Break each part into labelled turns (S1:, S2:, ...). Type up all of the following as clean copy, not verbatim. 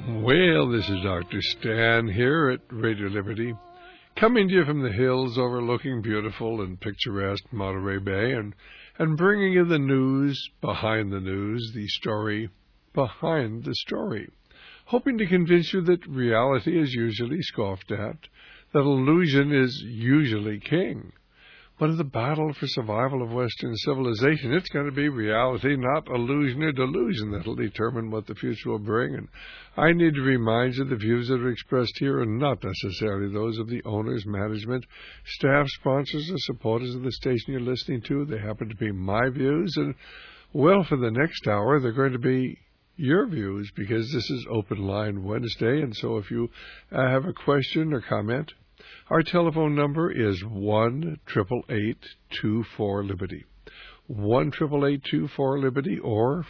S1: Well, this is Dr. Stan here at Radio Liberty, coming to you from the hills overlooking beautiful and picturesque Monterey Bay and bringing you the news behind the news, the story behind the story, hoping to convince you that reality is usually scoffed at, that illusion is usually king. But in the battle for survival of Western civilization, it's going to be reality, not illusion or delusion, that will determine what the future will bring. And I need to remind you the views that are expressed here are not necessarily those of the owners, management, staff, sponsors, or supporters of the station you're listening to. They happen to be my views. And, well, for the next hour, they're going to be your views, because this is Open Line Wednesday. And so if you have a question or comment, our telephone number is 1-888-24-LIBERTY. 1-888-24-LIBERTY or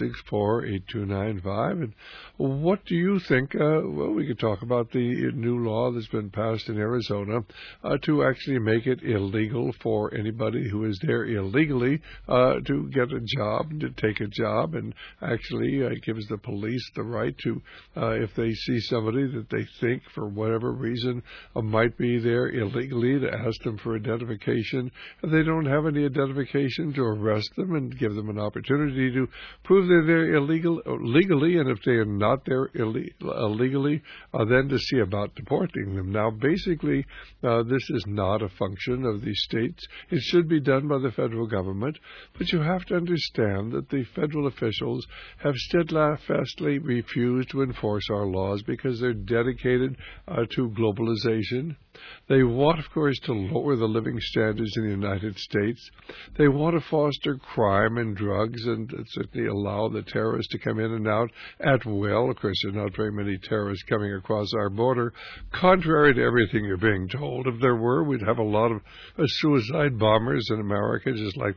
S1: 464-8295. And what do you think? Well, we could talk about the new law that's been passed in Arizona to actually make it illegal for anybody who is there illegally to get a job, to take a job, and actually gives the police the right to, if they see somebody that they think for whatever reason might be there illegally, to ask them for identification. If they don't have any identification, to arrest them and give them an opportunity to prove they're there legally, and if they are not there illegally, then to see about deporting them. Now, basically, this is not a function of the states. It should be done by the federal government, but you have to understand that the federal officials have steadfastly refused to enforce our laws because they're dedicated to globalization. They want, of course, to lower the living standards in the United States. They want to foster crime and drugs and certainly allow the terrorists to come in and out at will. Of course, there are not very many terrorists coming across our border, contrary to everything you're being told. If there were, we'd have a lot of suicide bombers in America, just like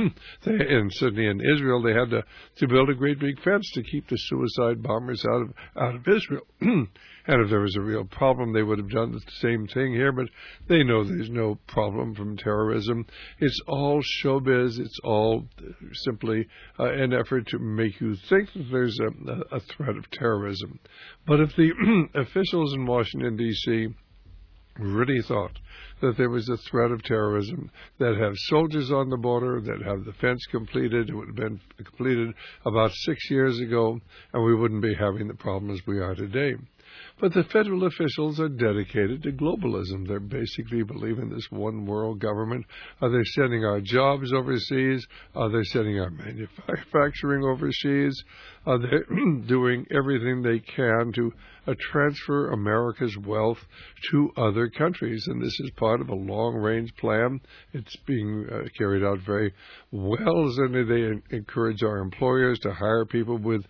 S1: and certainly in Israel, they had to build a great big fence to keep the suicide bombers out of Israel. And if there was a real problem, they would have done the same thing here, but they know there's no problem from terrorism. It's all showbiz. It's all simply an effort to make you think that there's a threat of terrorism. But if the officials in Washington, D.C., really thought that there was a threat of terrorism, that have soldiers on the border, that have the fence completed, it would have been completed about 6 years ago, and we wouldn't be having the problems we are today. But the federal officials are dedicated to globalism. They basically believe in this one world government. They're sending our jobs overseas. They're sending our manufacturing overseas. They're doing everything they can to transfer America's wealth to other countries. And this is part of a long-range plan. It's being carried out very well. Certainly they encourage our employers to hire people with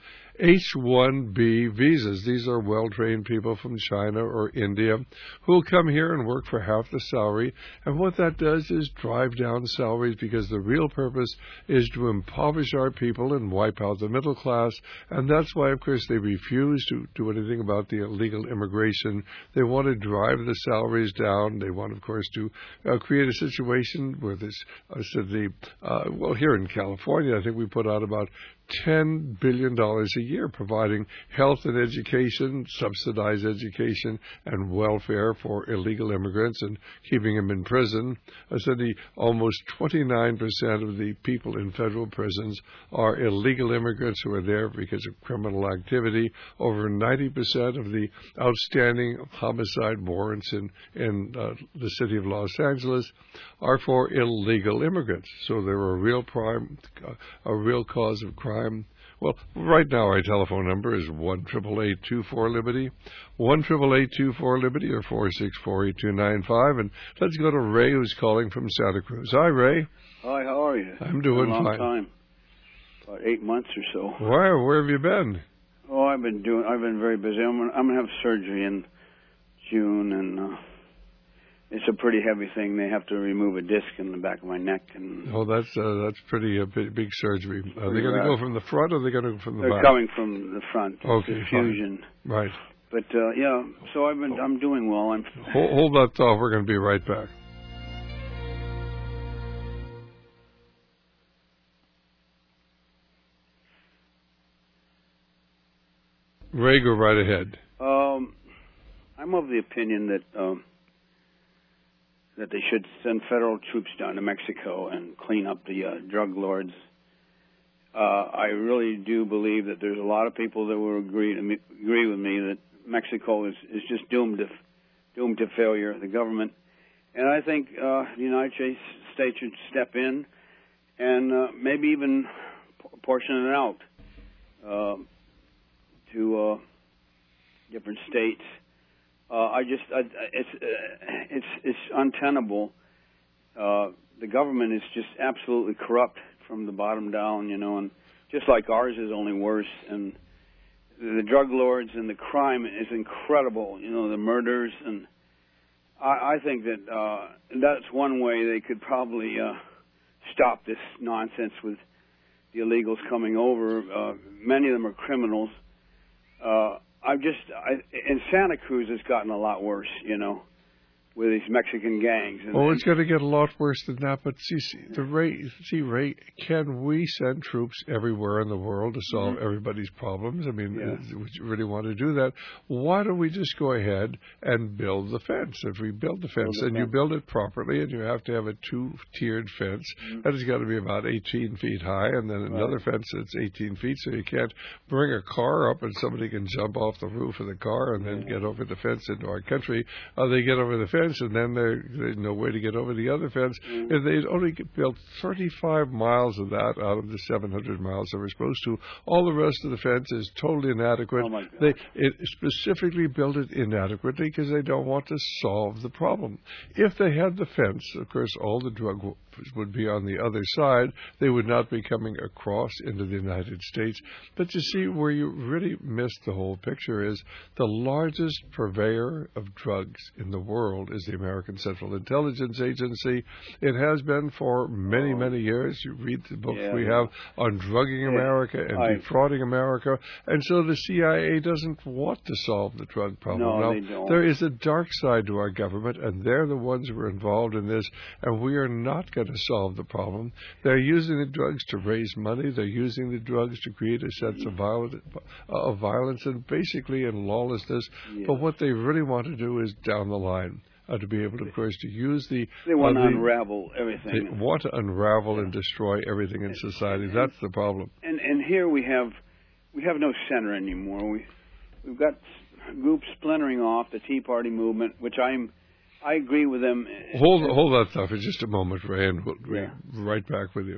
S1: H-1B visas. These are well-trained people from China or India who will come here and work for half the salary. And what that does is drive down salaries, because the real purpose is to impoverish our people and wipe out the middle class. And that's why, of course, they refuse to do anything about the illegal immigration. They want to drive the salaries down. They want, of course, to create a situation where this, well, here in California, I think we put out about $10 billion a year providing health and education, subsidized education, and welfare for illegal immigrants and keeping them in prison. I said almost 29% of the people in federal prisons are illegal immigrants who are there because of criminal activity. Over 90% of the outstanding homicide warrants in the city of Los Angeles are for illegal immigrants. So they're a real cause of crime. Well, right now our telephone number is 1-888-24-LIBERTY, 1-888-24-LIBERTY, or 464-8295. And let's go to Ray, who's calling from Santa Cruz. Hi, Ray.
S2: Hi, how are you?
S1: I'm doing fine.
S2: A long time, about 8 months or so.
S1: Where have you been?
S2: Oh, I've been very busy. I'm gonna have surgery in June, and it's a pretty heavy thing. They have to remove a disc in the back of my neck. And
S1: that's pretty big surgery. Are they going to go from the front, or are they going to go from the back?
S2: They're coming from the front.
S1: Okay,
S2: it's a fusion.
S1: Fine. Right.
S2: But so I'm doing well.
S1: Hold that thought. We're going to be right back. Ray, go right ahead.
S2: I'm of the opinion that they should send federal troops down to Mexico and clean up the drug lords. I really do believe that there's a lot of people that will agree with me that Mexico is just doomed to failure, the government. And I think the United States should step in and maybe even portion it out to different states. It's untenable. The government is just absolutely corrupt from the bottom down, and just like ours is, only worse. And the drug lords and the crime is incredible, the murders. And I think that that's one way they could probably stop this nonsense with the illegals coming over. Many of them are criminals. In Santa Cruz, it's gotten a lot worse, with these Mexican gangs.
S1: It's going to get a lot worse than that. But Ray, can we send troops everywhere in the world to solve everybody's problems? I mean, would you really want to do that? Why don't we just go ahead and build the fence? If we build the fence, and you build it properly, and you have to have a two-tiered fence, that has got to be about 18 feet high, and then another fence that's 18 feet, so you can't bring a car up and somebody can jump off the roof of the car and then get over the fence into our country. They get over the fence, and then there's no way to get over the other fence. And they'd only built 35 miles of that out of the 700 miles they were supposed to. All the rest of the fence is totally inadequate.
S2: Oh my God.
S1: They specifically built it inadequately because they don't want to solve the problem. If they had the fence, of course, all the drug would be on the other side. They would not be coming across into the United States. But you see, where you really missed the whole picture is the largest purveyor of drugs in the world is the American Central Intelligence Agency. It has been for many, many years. You read the books we have on drugging America and defrauding America. And so the CIA doesn't want to solve the drug problem.
S2: No,
S1: now,
S2: they don't.
S1: There is a dark side to our government, and they're the ones who are involved in this, and we are not going to solve the problem. They're using the drugs to raise money. They're using the drugs to create a sense of violence and basically in lawlessness. But what they really want to do is down the line. To be able to, of course, to use the...
S2: They want to unravel everything.
S1: They want to unravel and destroy everything in society. That's the problem.
S2: And here we have no center anymore. We've got groups splintering off, the Tea Party movement, which I agree with them.
S1: Hold that thought for just a moment, Ray, and we'll be right back with you.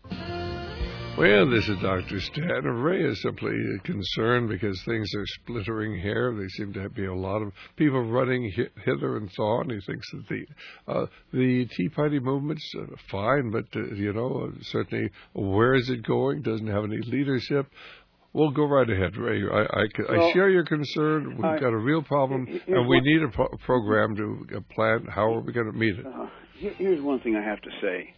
S1: Well, this is Dr. Stan. Ray is simply concerned because things are splintering here. There seem to be a lot of people running hither and thon. He thinks that the Tea Party movement's fine, but, certainly where is it going? Doesn't have any leadership. Well, go right ahead, Ray. I share your concern. We've got a real problem, and we need a program to plan. How are we going to meet it?
S2: Here's one thing I have to say.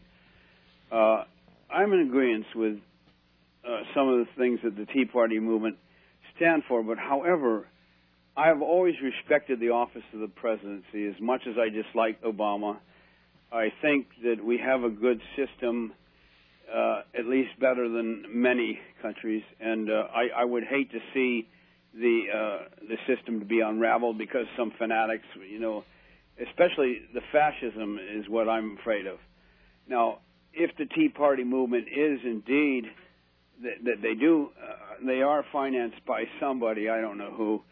S2: I'm in agreement with some of the things that the Tea Party movement stand for, but however, I've always respected the office of the presidency as much as I dislike Obama. I think that we have a good system, at least better than many countries, and I would hate to see the system to be unraveled because some fanatics, especially the fascism is what I'm afraid of. Now, if the Tea Party movement is indeed that they are financed by somebody, I don't know who.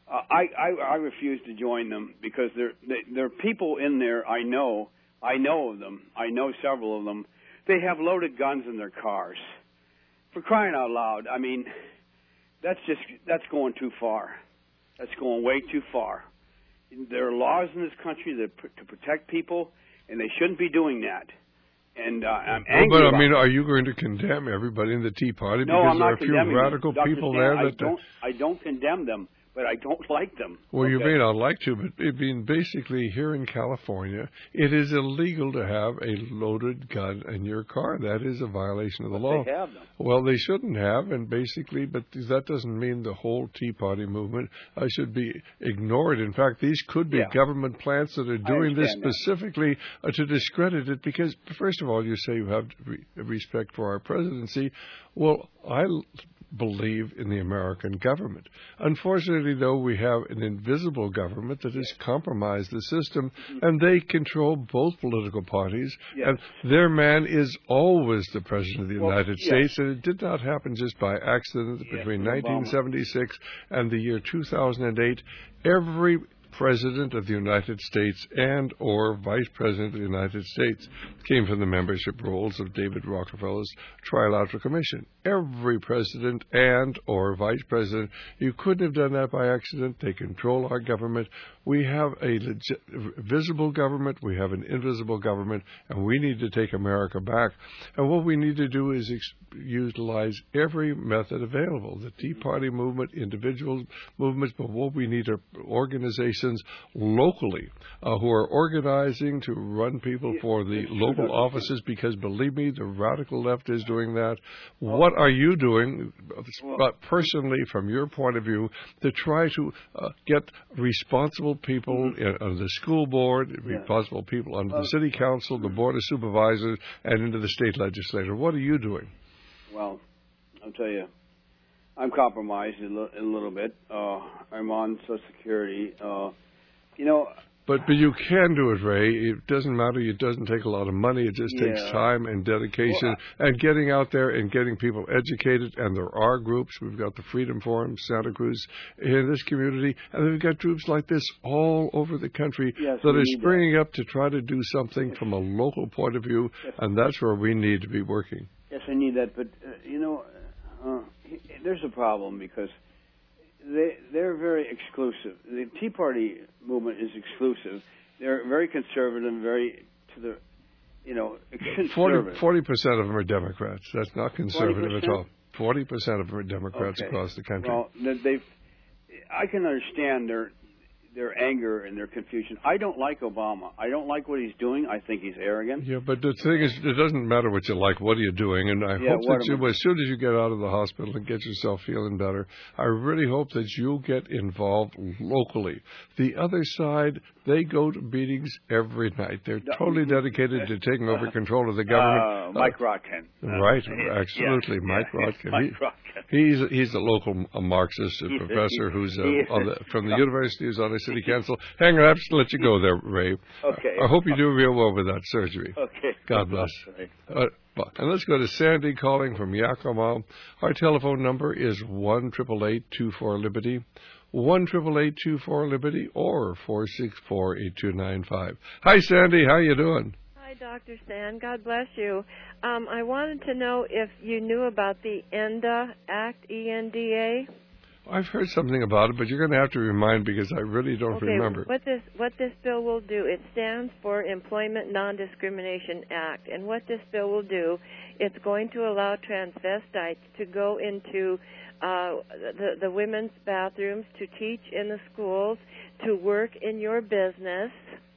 S2: I refuse to join them because there are people in there I know of them. I know several of them. They have loaded guns in their cars. For crying out loud, I mean, that's going too far. That's going way too far. There are laws in this country to protect people, and they shouldn't be doing that. And I'm angry.
S1: But I mean, are you going to condemn everybody in the Tea Party?
S2: No,
S1: because
S2: I'm
S1: there
S2: not
S1: are a few
S2: condemning
S1: radical
S2: them.
S1: people
S2: Dr.
S1: there
S2: Stan, I don't condemn them, but I don't like them.
S1: Well, you may not like to, but basically here in California, it is illegal to have a loaded gun in your car. That is a violation of the law.
S2: They have them.
S1: Well, they shouldn't have, and basically, but that doesn't mean the whole Tea Party movement should be ignored. In fact, these could be government plants that are doing this specifically to discredit it because, first of all, you say you have respect for our presidency. Well, I believe in the American government. Unfortunately, though, we have an invisible government that has compromised the system, and they control both political parties, and their man is always the President of the United States, and it did not happen just by accident. Between 1976 and the year 2008, every President of the United States and or Vice President of the United States came from the membership rolls of David Rockefeller's Trilateral Commission. Every President and or Vice President. You couldn't have done that by accident. They control our government. We have a visible government. We have an invisible government, and we need to take America back. And what we need to do is utilize every method available. The Tea Party movement, individual movements, but what we need are organizations locally who are organizing to run people for the local offices, because believe me, the radical left is doing that. What are you doing personally from your point of view to try to get responsible people on the school board, responsible people under the city council, the board of supervisors, and into the state legislature? What are you doing?
S2: Well, I'll tell you, I'm compromised a little bit. I'm on Social Security.
S1: But you can do it, Ray. It doesn't matter. It doesn't take a lot of money. It just takes time and dedication and getting out there and getting people educated. And there are groups. We've got the Freedom Forum, Santa Cruz, in this community. And we've got groups like this all over the country that are springing up to try to do something from a local point of view. And that's where we need to be working.
S2: Yes, I need that. But, there's a problem because they're very exclusive. The Tea Party movement is exclusive. They're very conservative, very to the, conservative.
S1: 40% of them are Democrats. That's not conservative 40%? At all. 40% of them are Democrats across the country.
S2: Well, I can understand their anger and their confusion. I don't like Obama. I don't like what he's doing. I think he's arrogant.
S1: Yeah, but the thing is, it doesn't matter what you like. What are you doing? And I hope that as soon as you get out of the hospital and get yourself feeling better, I really hope that you'll get involved locally. The other side, they go to meetings every night. They're totally dedicated to taking over control of the government.
S2: Mike Rotkin.
S1: Right, absolutely. Mike Rotkin. He's a local Marxist professor who's from the university, who's on the city council. Hang on, I have to let you go there, Ray.
S2: Okay.
S1: I hope you do real well with that surgery.
S2: Okay.
S1: God bless. And let's go to Sandy calling from Yakima. Our telephone number is 1-888-24-LIBERTY, 1-888-24-LIBERTY, or 464-8295. Hi, Sandy. How you doing?
S3: Hi, Dr. Sand. God bless you. I wanted to know if you knew about the ENDA Act, ENDA.
S1: I've heard something about it, but you're going to have to remind because I really don't remember.
S3: What this bill will do, it stands for Employment Non-Discrimination Act, and what this bill will do, it's going to allow transvestites to go into the women's bathrooms, to teach in the schools, to work in your business.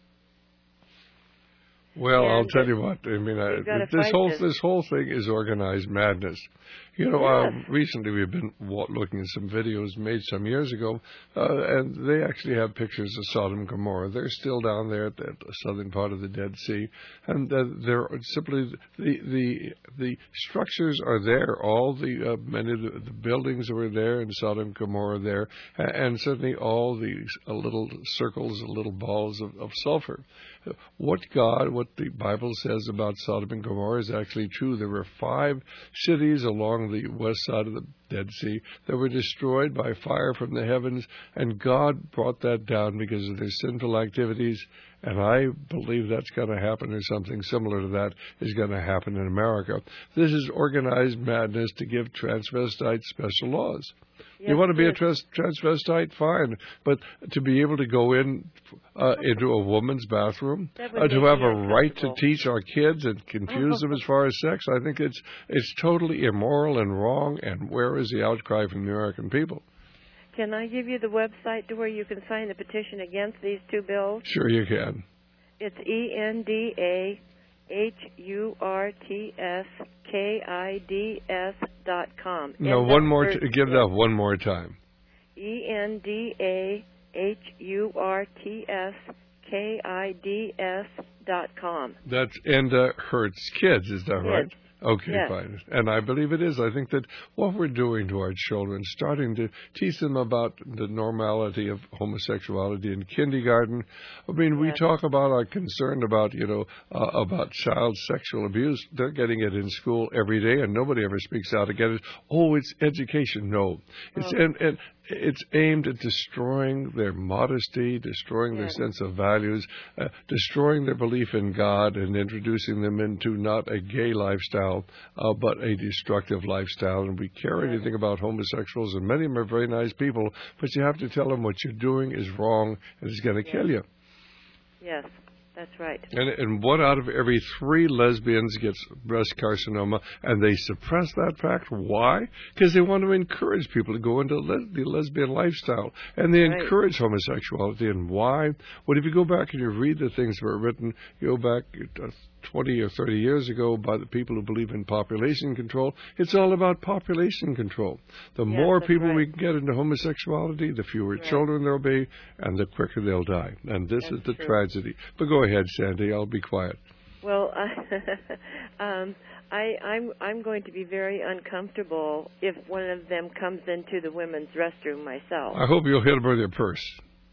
S1: Well, I'll tell you what. I mean, this whole thing is organized madness. Recently we've been looking at some videos made some years ago, and they actually have pictures of Sodom and Gomorrah. They're still down there at the southern part of the Dead Sea, and they're simply the structures are there. All many of the buildings were there in Sodom and Gomorrah there, and certainly all these little circles, little balls of sulfur. What the Bible says about Sodom and Gomorrah is actually true. There were 5 cities along the west side of the Dead Sea that were destroyed by fire from the heavens, and God brought that down because of their sinful activities. And I believe that's going to happen, or something similar to that is going to happen in America. This is organized madness to give transvestites special laws. Yes, you want to be a transvestite? Fine. But to be able to go into a woman's bathroom, to have a right to teach our kids and confuse them as far as sex, I think it's totally immoral and wrong. And where is the outcry from the American people?
S3: Can I give you the website to where you can sign the petition against these 2 bills?
S1: Sure you can.
S3: It's ENDAHURTSKIDS.com.
S1: No, give that one more time.
S3: ENDAHURTSKIDS.com.
S1: That's Enda Hurts Kids, is that right? Okay,
S3: Yes.
S1: fine. And I believe it is. I think that what we're doing to our children, starting to teach them about the normality of homosexuality in kindergarten. I mean, we
S3: Yes.
S1: talk about our concern about, about child sexual abuse. They're getting it in school every day, and nobody ever speaks out against it. Oh, it's education. No. And it's aimed at destroying their modesty, destroying their sense of values, destroying their belief in God, and introducing them into not a gay lifestyle, but a destructive lifestyle. And we care anything about homosexuals, and many of them are very nice people, but you have to tell them what you're doing is wrong and it's going to kill you.
S3: Yes. That's right.
S1: And 1 out of every 3 lesbians gets breast carcinoma, and they suppress that fact. Why? Because they want to encourage people to go into the lesbian lifestyle, and they encourage homosexuality. And why? Well, if you go back and you read the things that were written, you go back 20 or 30 years ago by the people who believe in population control, it's all about population control. The more people we can get into homosexuality, the fewer children there'll be, and the quicker they'll die. And this is the tragedy. But go ahead, Sandy. I'll be quiet.
S3: Well, I'm going to be very uncomfortable if one of them comes into the women's restroom myself.
S1: I hope you'll hit them with your purse.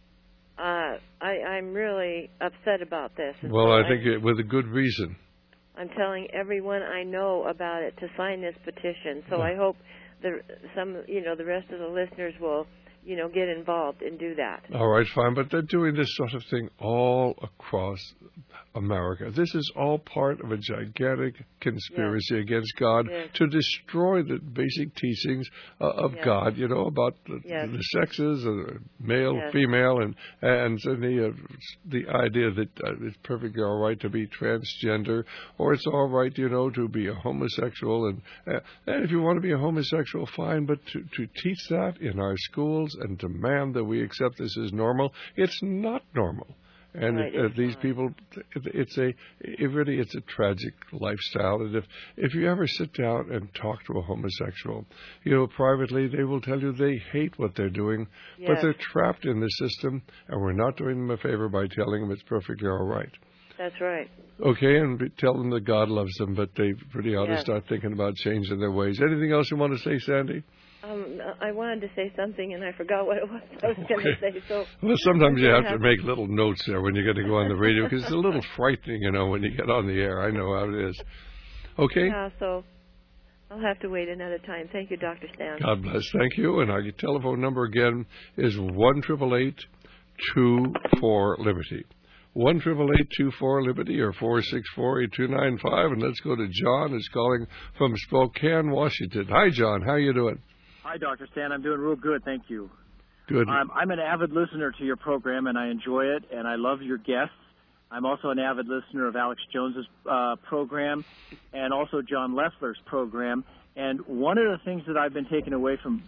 S3: I'm really upset about this.
S1: Well, I think with a good reason.
S3: I'm telling everyone I know about it to sign this petition. So I hope the rest of the listeners will, get involved and do that.
S1: All right, fine. But they're doing this sort of thing all across America. This is all part of a gigantic conspiracy against God to destroy the basic teachings of God, about the sexes, male, female, and the idea that it's perfectly all right to be transgender, or it's all right, to be a homosexual. And if you want to be a homosexual, fine, but to teach that in our schools and demand that we accept this as normal, it's not normal. And these people, it's a tragic lifestyle. And if you ever sit down and talk to a homosexual, privately, they will tell you they hate what they're doing, but they're trapped in the system, and we're not doing them a favor by telling them it's perfectly all right.
S3: That's right.
S1: Okay, and tell them that God loves them, but they really ought to start thinking about changing their ways. Anything else you want to say, Sandy?
S3: I wanted to say something, and I forgot what it was I was going to say. So,
S1: well, sometimes you have to make little notes there when you're going to go on the radio, because it's a little frightening, when you get on the air. I know how it is. Okay?
S3: Yeah, so I'll have to wait another time. Thank you, Dr. Stan.
S1: God bless. Thank you. And our telephone number again is 1-888-24-LIBERTY. 1-888-24-LIBERTY or 464-8295. And let's go to John, who's calling from Spokane, Washington. Hi, John. How you doing?
S4: Hi, Dr. Stan. I'm doing real good, thank you.
S1: Good.
S4: I'm an avid listener to your program, and I enjoy it, and I love your guests. I'm also an avid listener of Alex Jones's program and also John Leffler's program. And one of the things that I've been taking away from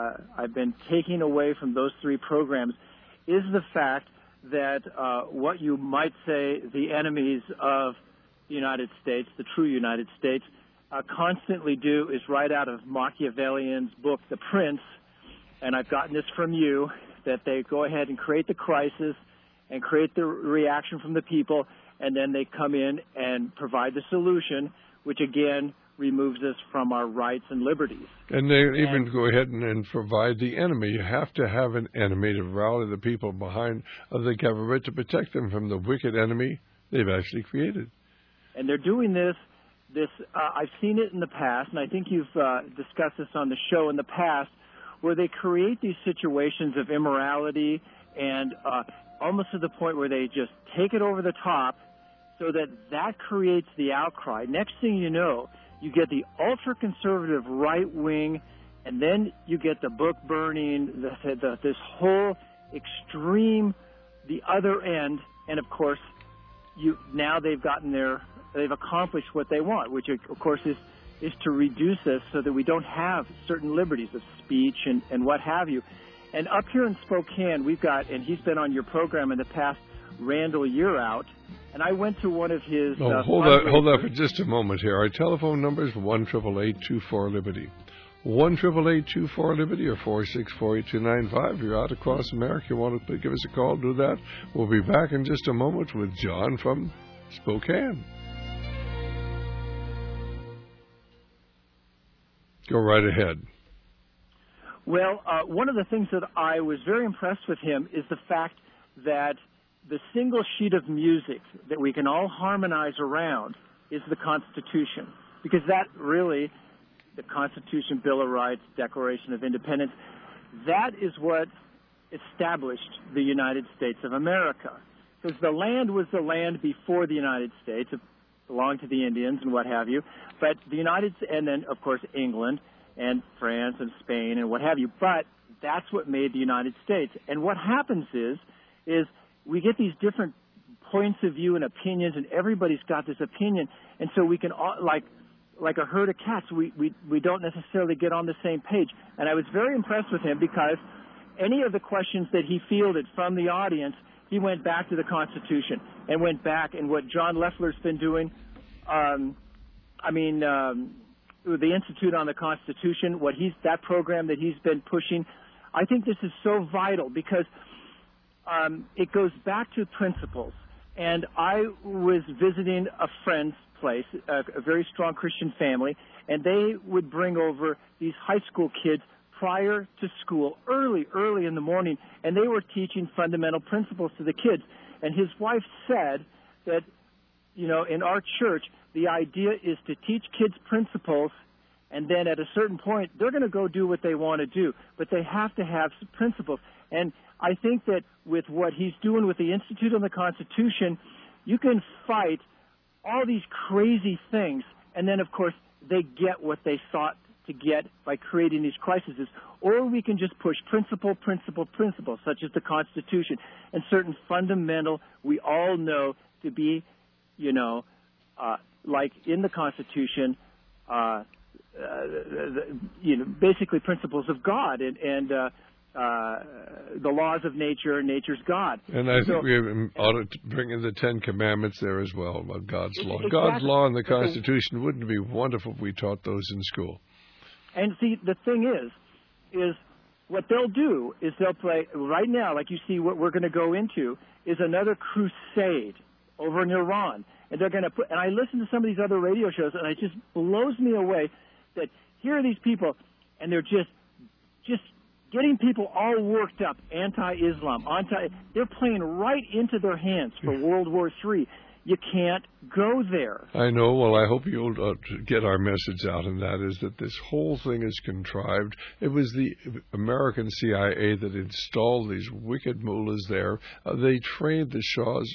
S4: those 3 programs is the fact that what you might say the enemies of the United States, the true United States, constantly do is right out of Machiavellian's book, The Prince, and I've gotten this from you, that they go ahead and create the crisis and create the reaction from the people, and then they come in and provide the solution, which again removes us from our rights and liberties.
S1: And they even go ahead and provide the enemy. You have to have an enemy to rally the people behind the government to protect them from the wicked enemy they've actually created.
S4: And they're doing this, I've seen it in the past, and I think you've discussed this on the show in the past, where they create these situations of immorality and almost to the point where they just take it over the top so that creates the outcry. Next thing you know, you get the ultra-conservative right wing, and then you get the book burning, this whole extreme, the other end, and of course, now they've accomplished what they want, which of course is to reduce us so that we don't have certain liberties of speech and what have you. And up here in Spokane, we've got, and he's been on your program in the past, Randall Yearout, and I went to one of his...
S1: hold on for just a moment here. Our telephone number is 1-888-24-LIBERTY. 1-888-24-LIBERTY or 464-8295. If you're out across America, you want to give us a call, do that. We'll be back in just a moment with John from Spokane. Go right ahead.
S4: Well, one of the things that I was very impressed with him is the fact that the single sheet of music that we can all harmonize around is the Constitution. Because that really, the Constitution, Bill of Rights, Declaration of Independence, that is what established the United States of America. Because the land was the land before the United States. It belonged to the Indians and what have you. But the and then, of course, England and France and Spain and what have you. But that's what made the United States. And what happens is we get these different points of view and opinions, and everybody's got this opinion. And so we can, all, like a herd of cats, we don't necessarily get on the same page. And I was very impressed with him because any of the questions that he fielded from the audience, he went back to the Constitution and went back, and what John Leffler's been doing, the Institute on the Constitution, that program that he's been pushing, I think this is so vital because it goes back to principles. And I was visiting a friend's place, a very strong Christian family, and they would bring over these high school kids prior to school, early in the morning, and they were teaching fundamental principles to the kids. And his wife said that, in our church, the idea is to teach kids principles, and then at a certain point, they're going to go do what they want to do, but they have to have some principles. And I think that with what he's doing with the Institute on the Constitution, you can fight all these crazy things, and then, of course, they get what they sought to get by creating these crises. Or we can just push principle, such as the Constitution, and certain fundamental, we all know to be, like in the Constitution, basically principles of God and the laws of nature, nature's God.
S1: And I think we ought to bring in the Ten Commandments there as well about God's law.
S4: Exactly.
S1: God's law and the Constitution, wouldn't it be wonderful if we taught those in school?
S4: And see, the thing is what they'll do is they'll play, right now, like you see what we're going to go into, is another crusade over in Iran. And they're going to and I listen to some of these other radio shows, and it just blows me away that here are these people, and they're just getting people all worked up, anti-Islam, they're playing right into their hands for World War III. You can't go there.
S1: I know. Well, I hope you'll get our message out, and that is that this whole thing is contrived. It was the American CIA that installed these wicked mullahs there. They trained the Shah's,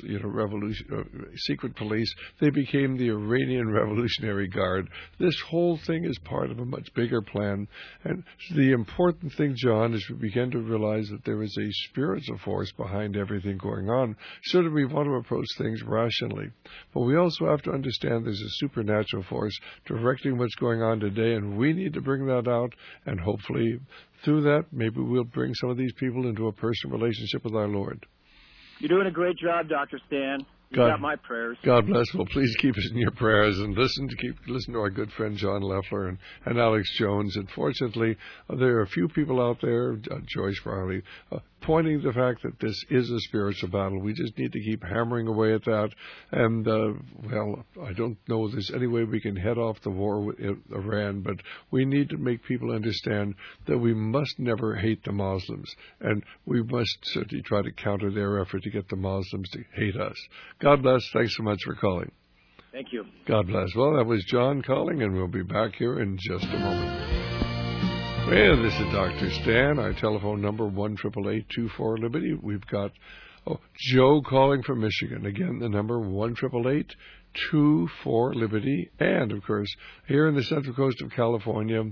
S1: secret police. They became the Iranian Revolutionary Guard. This whole thing is part of a much bigger plan. And the important thing, John, is we begin to realize that there is a spiritual force behind everything going on. Certainly, we want to approach things rationally. But we also have to understand there's a supernatural force directing what's going on today, and we need to bring that out, and hopefully through that, maybe we'll bring some of these people into a personal relationship with our Lord.
S4: You're doing a great job, Dr. Stan. You got my prayers.
S1: God bless. Well, please keep us in your prayers and listen to our good friend John Leffler and Alex Jones. And fortunately, there are a few people out there, Joyce Farley, pointing to the fact that this is a spiritual battle. We just need to keep hammering away at that. And, I don't know if there's any way we can head off the war with Iran, but we need to make people understand that we must never hate the Muslims, and we must certainly try to counter their effort to get the Muslims to hate us. God bless. Thanks so much for calling.
S4: Thank you.
S1: God bless. Well, that was John calling, and we'll be back here in just a moment. Well, this is Dr. Stan. Our telephone number, 1-888-24-LIBERTY. We've got Joe calling from Michigan. Again, the number, 1-888-24-LIBERTY. And, of course, here in the Central Coast of California,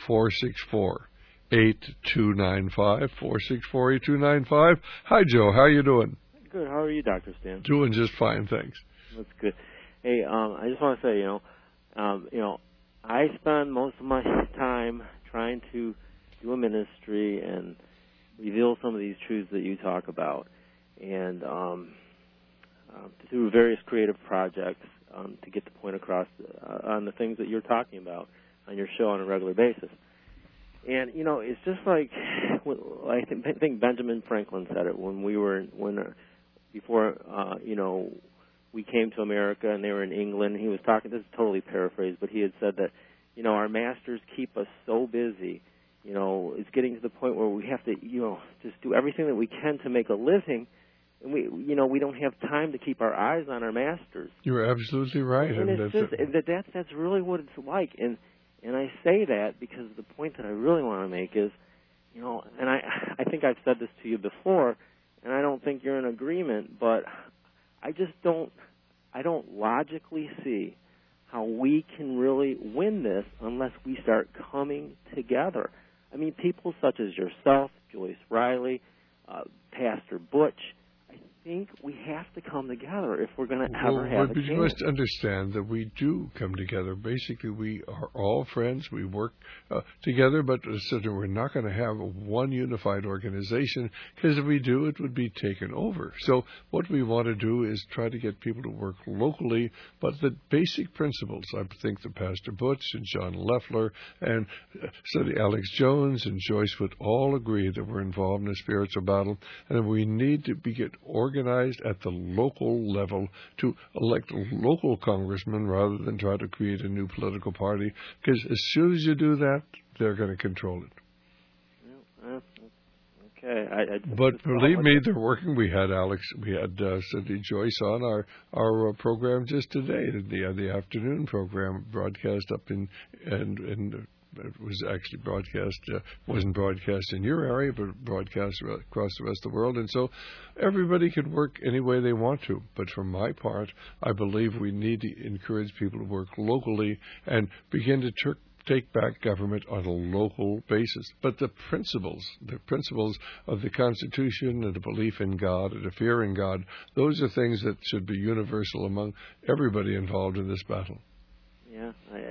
S1: 464-8295. 464-8295. Hi, Joe. How are you doing?
S5: Good. How are you, Dr. Stan?
S1: Doing just fine, thanks.
S5: That's good. Hey, I just want to say, I spend most of my time trying to do a ministry and reveal some of these truths that you talk about, and through various creative projects to get the point across on the things that you're talking about on your show on a regular basis. And it's just like I think Benjamin Franklin said it before we came to America and they were in England. He was talking. This is totally paraphrased, but he had said that our masters keep us so busy. It's getting to the point where we have to, just do everything that we can to make a living, and we don't have time to keep our eyes on our masters.
S1: You're absolutely right.
S5: And that's really what it's like. And I say that because the point that I really want to make is, and I think I've said this to you before, and I don't think you're in agreement, but I don't logically see how we can really win this unless we start coming together. I mean, people such as yourself, Joyce Riley, Pastor Butch, I think we have to come together if we're going to ever have a chance.
S1: You must understand that we do come together. Basically, we are all friends. We work together, but certainly we're not going to have one unified organization, because if we do, it would be taken over. So what we want to do is try to get people to work locally, but the basic principles, I think that Pastor Butch and John Leffler and Study Alex Jones and Joyce would all agree that we're involved in a spiritual battle, and that we need to get organized at the local level to elect local congressmen rather than try to create a new political party, because as soon as you do that, they're going to control it.
S5: Okay.
S1: But believe me, they're working. We had Cindy Joyce on our program just today, the afternoon program broadcast up in it was actually wasn't broadcast in your area, but broadcast across the rest of the world. And so everybody can work any way they want to. But for my part, I believe we need to encourage people to work locally and begin to take back government on a local basis. But the principles of the Constitution and the belief in God and the fear in God, those are things that should be universal among everybody involved in this battle.
S5: Yeah.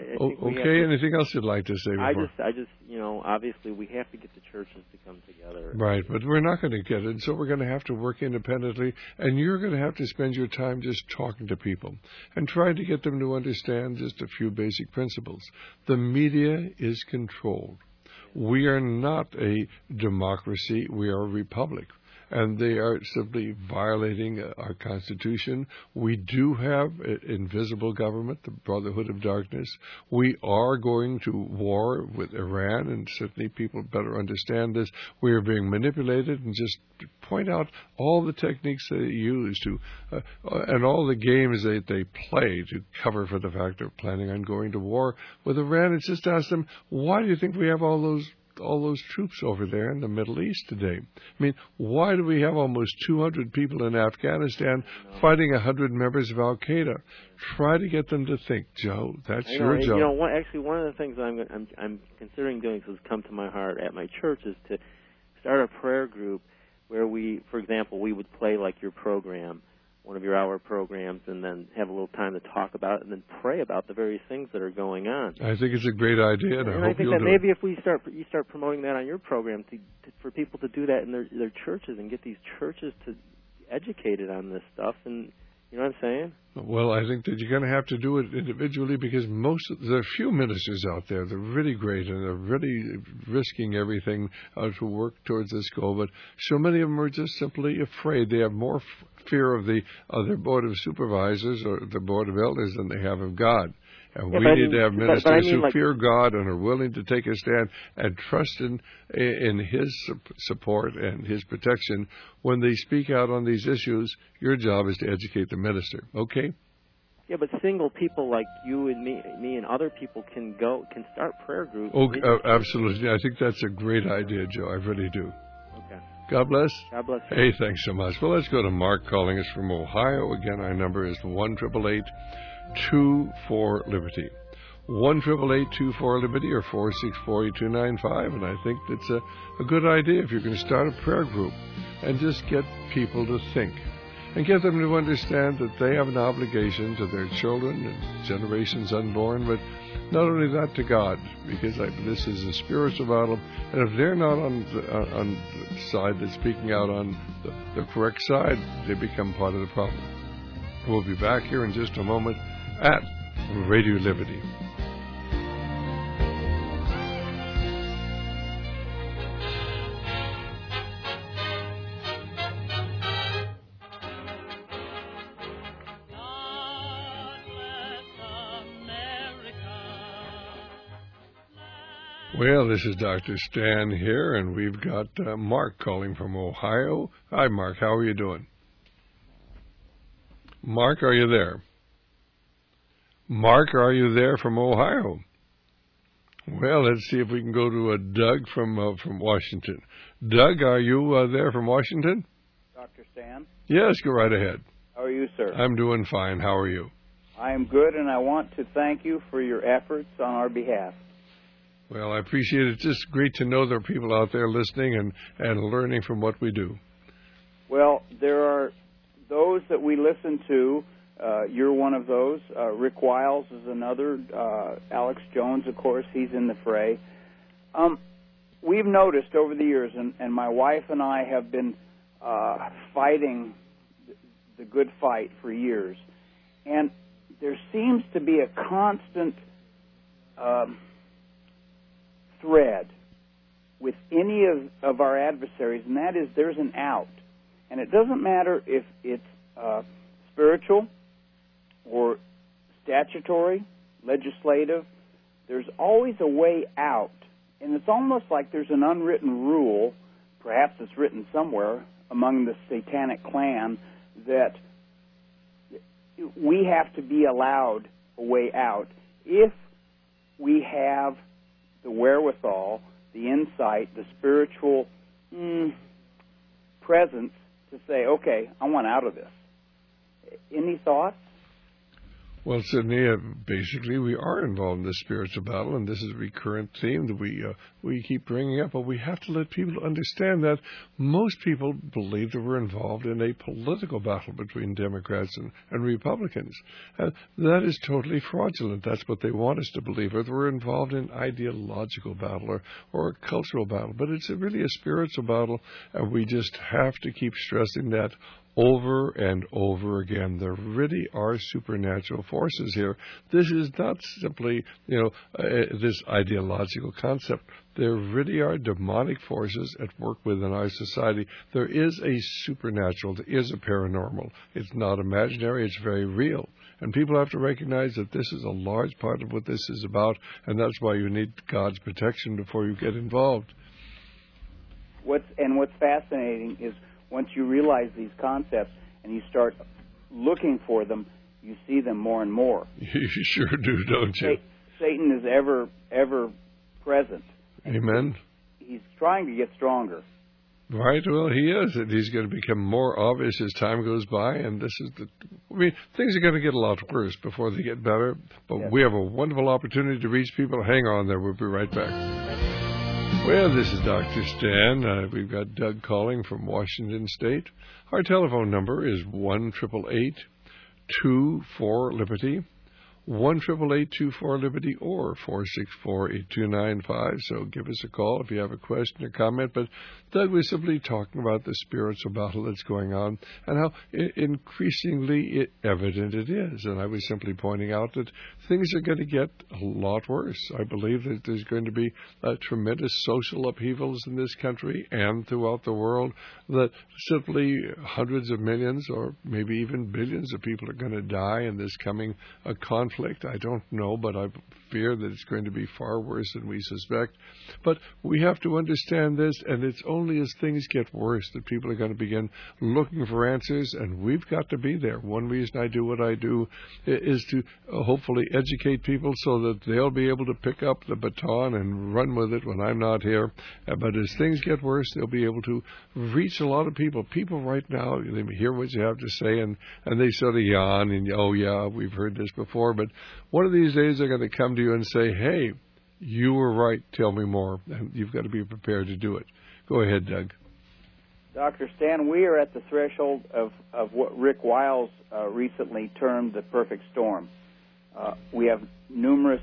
S1: Okay. Anything else you'd like to say before?
S5: I just, obviously we have to get the churches to come together.
S1: Right, but we're not going to get it, so we're going to have to work independently, and you're going to have to spend your time just talking to people and trying to get them to understand just a few basic principles. The media is controlled. We are not a democracy. We are a republic. And they are simply violating our Constitution. We do have an invisible government, the Brotherhood of Darkness. We are going to war with Iran, and certainly people better understand this. We are being manipulated, and just point out all the techniques they use and all the games they play to cover for the fact they're planning on going to war with Iran. And just ask them, why do you think we have all those troops over there in the Middle East today? I mean, why do we have almost 200 people in Afghanistan fighting 100 members of Al-Qaeda? Try to get them to think, Joe, that's your job.
S5: One of the things I'm considering doing, because it's come to my heart at my church, is to start a prayer group where we, for example, we would play like your program, one of your hour programs, and then have a little time to talk about it and then pray about the various things that are going on.
S1: I think it's a great idea, and I hope
S5: think
S1: you'll
S5: that maybe if you start promoting that on your program for people to do that in their churches and get these churches to educated on this stuff, and you know what I'm saying?
S1: Well, I think that you're going to have to do it individually, because there are few ministers out there. They're really great, and they're really risking everything to work towards this goal. But so many of them are just simply afraid. They have more fear of their board of supervisors or the board of elders than they have of God. And we need to have ministers who fear God and are willing to take a stand and trust in His support and His protection. When they speak out on these issues, your job is to educate the minister. Okay?
S5: Yeah, but single people like you and me and other people can start prayer groups.
S1: Oh, absolutely. I think that's a great idea, Joe. I really do.
S5: Okay.
S1: God bless.
S5: God bless you.
S1: Hey, thanks so much. Well, let's go to Mark calling us from Ohio. Again, our number is 1-888-24-LIBERTY. 1-888-24-LIBERTY or 464-8295. And I think that's a good idea if you're going to start a prayer group and just get people to think and get them to understand that they have an obligation to their children and generations unborn, but not only that, to God, because this is a spiritual battle, and if they're not on the side that's speaking out on the correct side, they become part of the problem. We'll be back here in just a moment at Radio Liberty. Well, this is Dr. Stan here, and we've got Mark calling from Ohio. Hi, Mark. How are you doing? Mark, are you there? Mark, are you there from Ohio? Well, let's see if we can go to Doug from Washington. Doug, are you there from Washington?
S6: Dr. Stan?
S1: Yes, go right ahead.
S6: How are you, sir?
S1: I'm doing fine. How are you?
S6: I am good, and I want to thank you for your efforts on our behalf.
S1: Well, I appreciate it. It's just great to know there are people out there listening and learning from what we do.
S6: Well, there are those that we listen to. You're one of those. Rick Wiles is another. Alex Jones, of course, he's in the fray. We've noticed over the years, and my wife and I have been fighting the good fight for years, and there seems to be a constant thread with any of our adversaries, and that is there's an out. And it doesn't matter if it's spiritual or statutory, legislative, there's always a way out. And it's almost like there's an unwritten rule, perhaps it's written somewhere among the satanic clan, that we have to be allowed a way out if we have the wherewithal, the insight, the spiritual presence to say, okay, I want out of this. Any thoughts?
S1: Well, Sidney, basically we are involved in this spiritual battle, and this is a recurrent theme that we keep bringing up, but we have to let people understand that most people believe that we're involved in a political battle between Democrats and Republicans. That is totally fraudulent. That's what they want us to believe, or that we're involved in ideological battle or a cultural battle, but it's really a spiritual battle, and we just have to keep stressing that over and over again. There really are supernatural forces here. This is not simply, this ideological concept. There really are demonic forces at work within our society. There is a supernatural. There is a paranormal. It's not imaginary. It's very real. And people have to recognize that this is a large part of what this is about, and that's why you need God's protection before you get involved.
S6: What's fascinating is once you realize these concepts and you start looking for them, you see them more and more.
S1: You sure do, don't you?
S6: Satan is ever present.
S1: Amen.
S6: He's trying to get stronger.
S1: Right, well, he is, and he's going to become more obvious as time goes by, and things are going to get a lot worse before they get better, but yes. We have a wonderful opportunity to reach people. Hang on there, we'll be right back. Well, this is Dr. Stan. We've got Doug calling from Washington State. Our telephone number is 1-888-24-LIBERTY, 1-888-24-LIBERTY, or 464-8295. So give us a call if you have a question or comment. But Doug was simply talking about the spiritual battle that's going on and how increasingly evident it is. And I was simply pointing out that things are going to get a lot worse. I believe that there's going to be tremendous social upheavals in this country and throughout the world, that simply hundreds of millions or maybe even billions of people are going to die in this coming conflict. I don't know, but I fear that it's going to be far worse than we suspect. But we have to understand this, and it's only as things get worse that people are going to begin looking for answers, and we've got to be there. One reason I do what I do is to hopefully educate people so that they'll be able to pick up the baton and run with it when I'm not here. But as things get worse, they'll be able to reach a lot of people. People right now, they hear what you have to say, and they sort of yawn, and, oh, yeah, we've heard this before. But one of these days they're going to come to you and say, hey, you were right, tell me more. And you've got to be prepared to do it. Go ahead, Doug.
S6: Dr. Stan, we are at the threshold of what Rick Wiles recently termed the perfect storm. We have numerous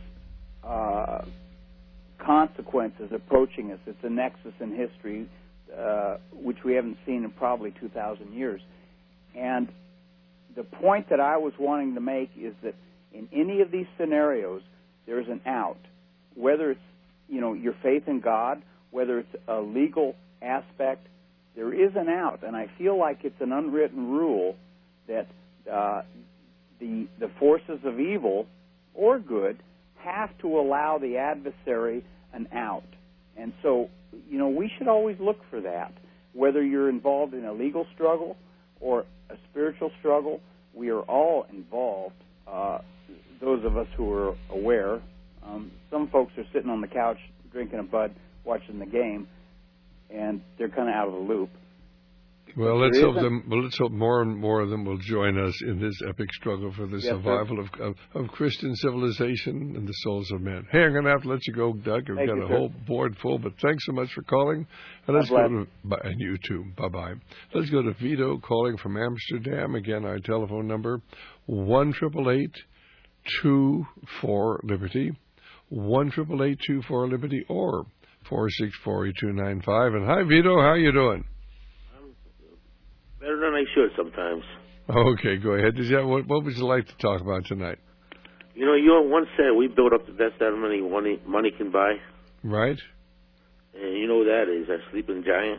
S6: consequences approaching us. It's a nexus in history which we haven't seen in probably 2,000 years. And the point that I was wanting to make is that in any of these scenarios, there's an out. Whether it's, your faith in God, whether it's a legal aspect, there is an out. And I feel like it's an unwritten rule that the forces of evil or good have to allow the adversary an out. And so, we should always look for that. Whether you're involved in a legal struggle or a spiritual struggle, we are all involved. Those of us who are aware. Some folks are sitting on the couch drinking a Bud, watching the game, and they're kind of out of the loop.
S1: Well, let's hope more and more of them will join us in this epic struggle for the survival of Christian civilization and the souls of men. Hey, I'm going to have to let you go, Doug. We've got a whole board full, but thanks so much for calling. And let's go to, and you too. Bye-bye. Let's go to Vito calling from Amsterdam. Again, our telephone number, 1-888-24-LIBERTY, 1-888-24-LIBERTY, or 464-8295. And hi, Vito. How you doing?
S7: Better than I should sometimes.
S1: Okay, go ahead. What would you like to talk about tonight?
S7: You once said we build up the best enemy money can buy.
S1: Right.
S7: And you know what that is, a sleeping giant.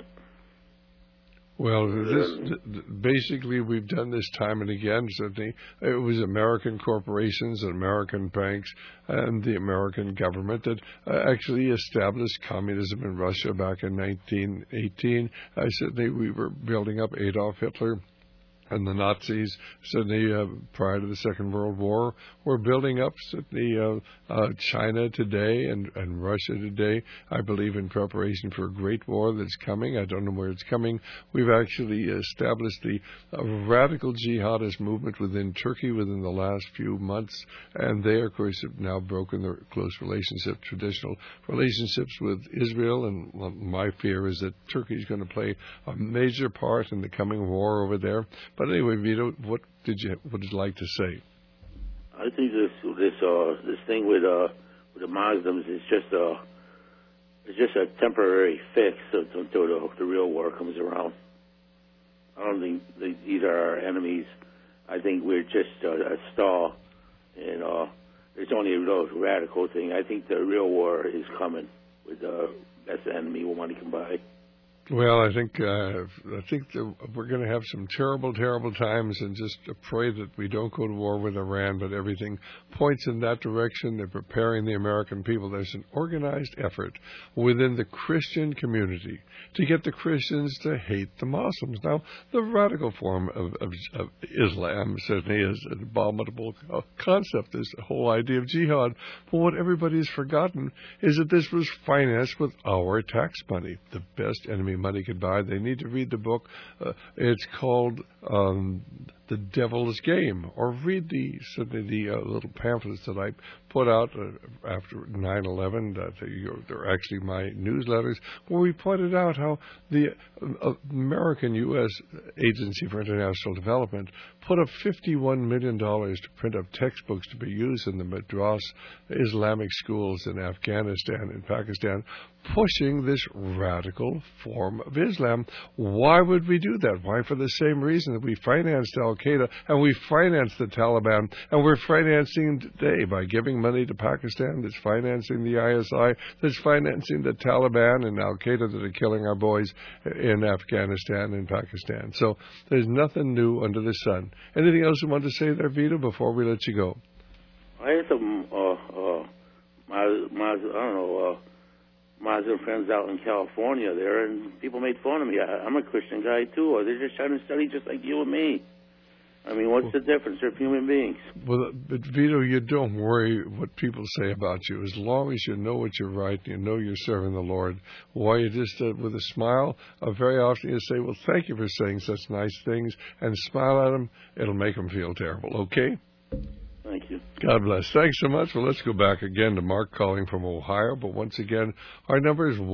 S1: Well, basically, we've done this time and again. Certainly, it was American corporations and American banks and the American government that actually established communism in Russia back in 1918. Certainly, we were building up Adolf Hitler and the Nazis, certainly prior to the Second World War, were building up certainly China today and Russia today, I believe, in preparation for a great war that's coming. I don't know where it's coming. We've actually established the radical jihadist movement within Turkey within the last few months, and they, of course, have now broken their close traditional relationships with Israel, and my fear is that Turkey is going to play a major part in the coming war over there. But anyway, Vito, what would you like to say?
S7: I think this thing with the Muslims is just a temporary fix until the real war comes around. I don't think these are our enemies. I think we're just a stall, and it's only a real radical thing. I think the real war is coming with the best enemy money can buy.
S1: Well, I think that we're going to have some terrible, terrible times, and just pray that we don't go to war with Iran, but everything points in that direction. They're preparing the American people. There's an organized effort within the Christian community to get the Christians to hate the Muslims. Now, the radical form of Islam certainly is an abominable concept, this whole idea of jihad. But what everybody's forgotten is that this was financed with our tax money, the best enemy money could buy. They need to read the book. It's called The Devil's Game, or read the little pamphlets that I put out after 9/11. They're actually my newsletters, where we pointed out how the American U.S. Agency for International Development put up $51 million to print up textbooks to be used in the Madras Islamic schools in Afghanistan and Pakistan, pushing this radical form of Islam. Why would we do that? Why? For the same reason that we financed Al-Qaeda and we financed the Taliban, and we're financing today by giving money to Pakistan that's financing the ISI, that's financing the Taliban and Al-Qaeda that are killing our boys in Afghanistan and Pakistan. So there's nothing new under the sun. Anything else you want to say there, Vito, before we let you go?
S7: I had some, Muslim friends out in California there, and people made fun of me. I'm a Christian guy, too. They're just trying to study just like you and me. I mean, what's the difference? They're human beings.
S1: Well, but Vito, you don't worry what people say about you. As long as you know what you're right, you know you're serving the Lord. Why, you just, with a smile, very often you say, well, thank you for saying such nice things, and smile at them. It'll make them feel terrible, okay?
S7: Thank you.
S1: God bless. Thanks so much. Well, let's go back again to Mark calling from Ohio. But once again, our number is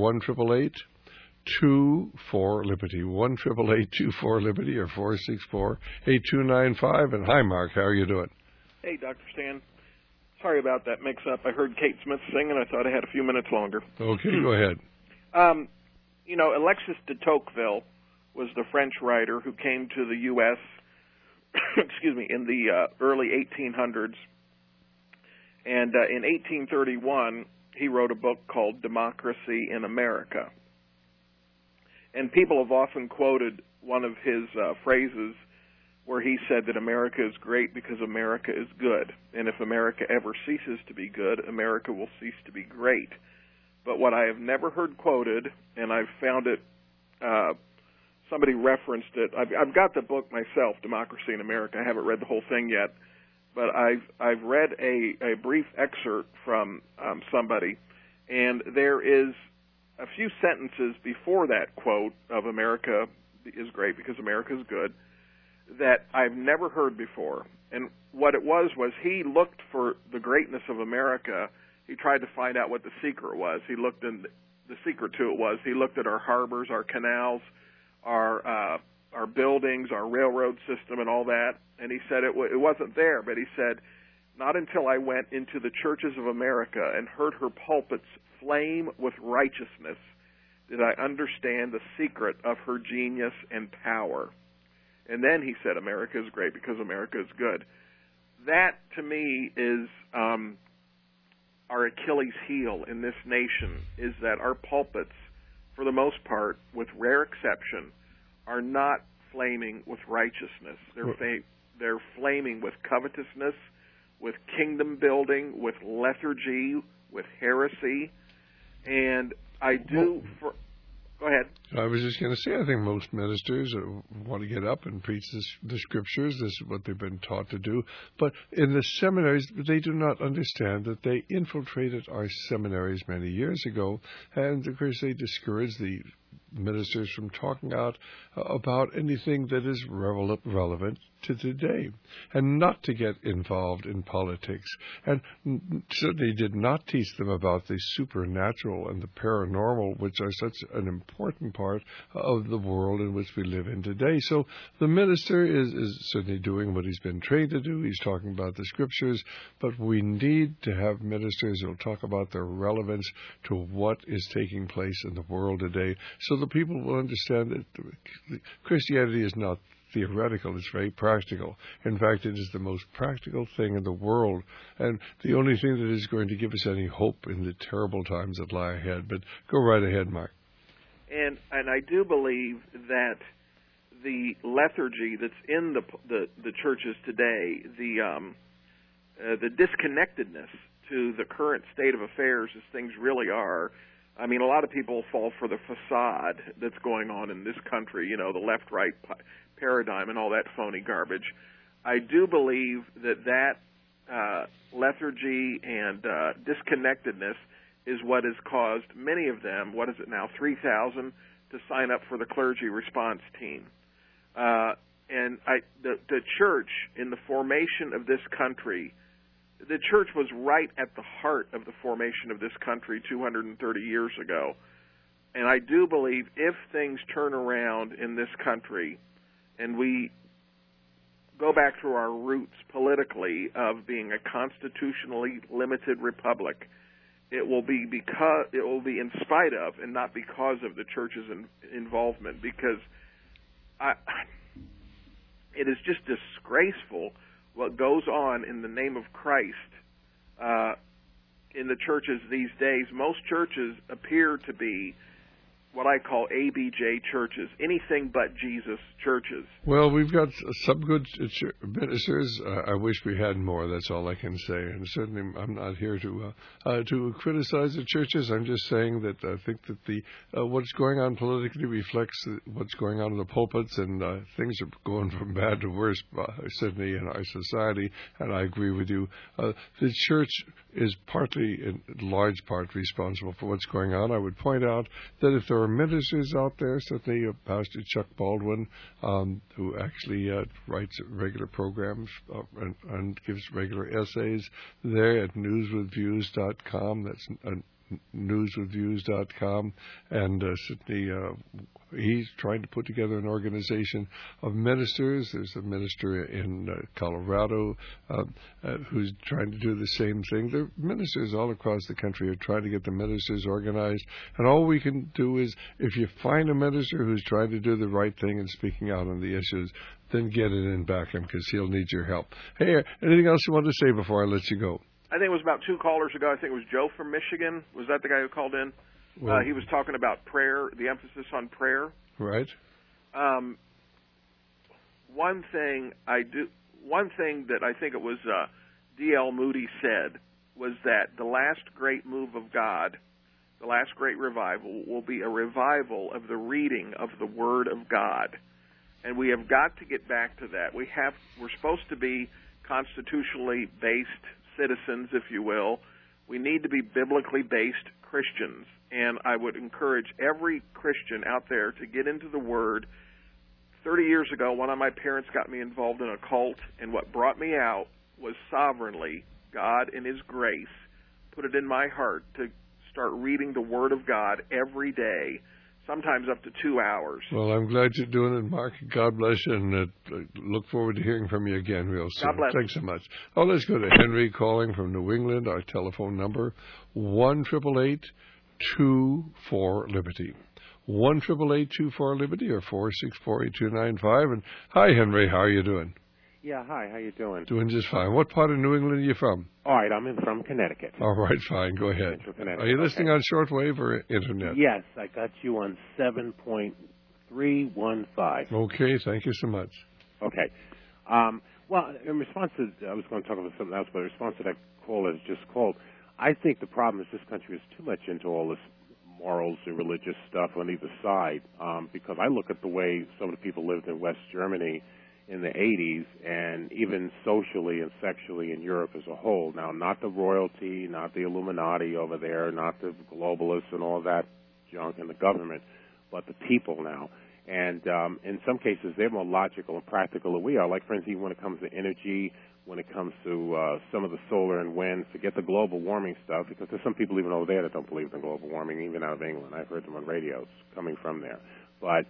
S1: 1-888-24-LIBERTY. 1-888-24-LIBERTY or 464-8295. And hi, Mark. How are you doing?
S8: Hey, Dr. Stan. Sorry about that mix-up. I heard Kate Smith sing, and I thought I had a few minutes longer.
S1: Okay, go ahead.
S8: Alexis de Tocqueville was the French writer who came to the U.S., in the early 1800s. And in 1831, he wrote a book called Democracy in America. And people have often quoted one of his phrases where he said that America is great because America is good. And if America ever ceases to be good, America will cease to be great. But what I have never heard quoted, and I've found it, somebody referenced it. I've got the book myself, Democracy in America. I haven't read the whole thing yet, but I've read a brief excerpt from somebody, and there is a few sentences before that quote of America is great because America is good that I've never heard before. And what it was he looked for the greatness of America. He tried to find out what the secret was. He looked in the secret to it was he looked at our harbors, our canals, our buildings, our railroad system, and all that. And he said it wasn't there, but he said, not until I went into the churches of America and heard her pulpits flame with righteousness did I understand the secret of her genius and power. And then he said, America is great because America is good. That, to me, is our Achilles heel in this nation, is that our pulpits, for the most part, with rare exception, are not flaming with righteousness. They're flaming with covetousness, with kingdom building, with lethargy, with heresy. And I do... Go ahead.
S1: I was just going to say, I think most ministers want to get up and preach the Scriptures. This is what they've been taught to do. But in the seminaries, they do not understand that they infiltrated our seminaries many years ago, and of course they discourage the ministers from talking out about anything that is relevant to today, and not to get involved in politics, and certainly did not teach them about the supernatural and the paranormal, which are such an important part of the world in which we live in today. So the minister is certainly doing what he's been trained to do. He's talking about the Scriptures, but we need to have ministers who will talk about their relevance to what is taking place in the world today, so the people will understand that Christianity is not theoretical, it's very practical. In fact, it is the most practical thing in the world, and the only thing that is going to give us any hope in the terrible times that lie ahead. But go right ahead, Mark.
S8: And I do believe that the lethargy that's in the churches today, the disconnectedness to the current state of affairs as things really are. I mean, a lot of people fall for the facade that's going on in this country, the left-right paradigm and all that phony garbage. I do believe that lethargy and disconnectedness is what has caused many of them, 3,000, to sign up for the clergy response team. And the church, in the formation of this country, the church was right at the heart of the formation of this country 230 years ago. And I do believe if things turn around in this country and we go back to our roots politically of being a constitutionally limited republic, it will be in spite of and not because of the church's involvement, because it is just disgraceful what goes on in the name of Christ in the churches these days. Most churches appear to be what I call ABJ churches, anything but Jesus churches.
S1: Well, we've got some good ministers. I wish we had more. That's all I can say. And certainly, I'm not here to criticize the churches. I'm just saying that I think that what's going on politically reflects what's going on in the pulpits, and things are going from bad to worse, certainly in our society. And I agree with you. The church is partly, in large part, responsible for what's going on. I would point out that if there are ministers out there, certainly Pastor Chuck Baldwin, who actually writes regular programs and gives regular essays there at newswithviews.com. That's newswithviews.com, and certainly he's trying to put together an organization of ministers. There's a minister in Colorado who's trying to do the same thing. There are ministers all across the country who are trying to get the ministers organized, and all we can do is, if you find a minister who's trying to do the right thing and speaking out on the issues, then get it and back him, because he'll need your help. Hey, anything else you want to say before I let you go?
S8: I think it was about 2 callers ago. I think it was Joe from Michigan. Was that the guy who called in? Well, he was talking about prayer, the emphasis on prayer.
S1: Right.
S8: one thing that I think it was D.L. Moody said was that the last great move of God, the last great revival, will be a revival of the reading of the Word of God. And we have got to get back to that. We're supposed to be constitutionally based citizens, if you will. We need to be biblically based Christians. And I would encourage every Christian out there to get into the Word. 30 years ago, one of my parents got me involved in a cult, and what brought me out was sovereignly God in His grace put it in my heart to start reading the Word of God every day, sometimes up to 2 hours.
S1: Well, I'm glad you're doing it, Mark. God bless you, and look forward to hearing from you again real soon.
S8: God bless.
S1: Thanks so much. Oh, let's go to Henry calling from New England. Our telephone number, 1-888-2-4-LIBERTY. 1-888-2-4-LIBERTY or 464-8295. And hi, Henry. How are you doing?
S9: Yeah, hi. How you doing?
S1: Doing just fine. What part of New England are you from?
S9: All right, I'm from Connecticut.
S1: All right, fine. Go ahead. Are you listening on shortwave or internet?
S9: Yes, I got you on 7.315.
S1: Okay, thank you so much.
S9: Okay. Well, in response to, I was going to talk about something else, but in response to that caller that just called, I think the problem is this country is too much into all this morals and religious stuff on either side, because I look at the way some of the people lived in West Germany in the 80s, and even socially and sexually in Europe as a whole. Now, not the royalty, not the Illuminati over there, not the globalists and all that junk in the government, but the people now. And in some cases, they're more logical and practical than we are. Like, for instance, when it comes to energy, when it comes to some of the solar and wind, forget the global warming stuff, because there's some people even over there that don't believe in global warming, even out of England. I've heard them on radios coming from there. But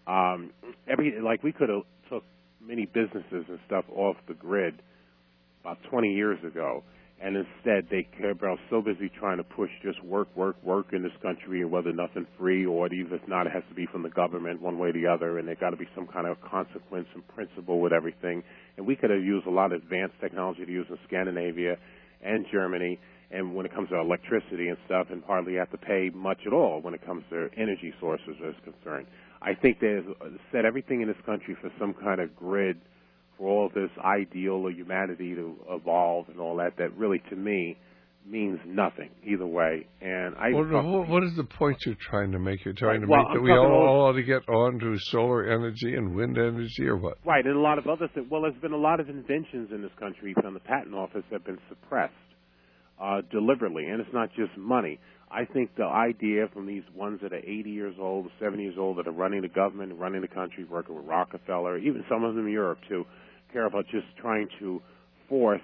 S9: we could have took many businesses and stuff off the grid about 20 years ago, and instead they care about so busy trying to push just work in this country, and whether nothing free or even if not, it has to be from the government one way or the other, and there got to be some kind of consequence and principle with everything. And we could have used a lot of advanced technology to use in Scandinavia and Germany, and when it comes to electricity and stuff, and hardly have to pay much at all when it comes to energy sources is concerned. I think they've set everything in this country for some kind of grid for all this ideal of humanity to evolve and all that really, to me, means nothing either way. And
S1: what is the point you're trying to make? You're trying to make that we all ought to get on to solar energy and wind energy, or what?
S9: Right, and a lot of other things. Well, there's been a lot of inventions in this country from the patent office that have been suppressed deliberately, and it's not just money. I think the idea from these ones that are 80 years old, 70 years old, that are running the government, running the country, working with Rockefeller, even some of them in Europe too, care about just trying to force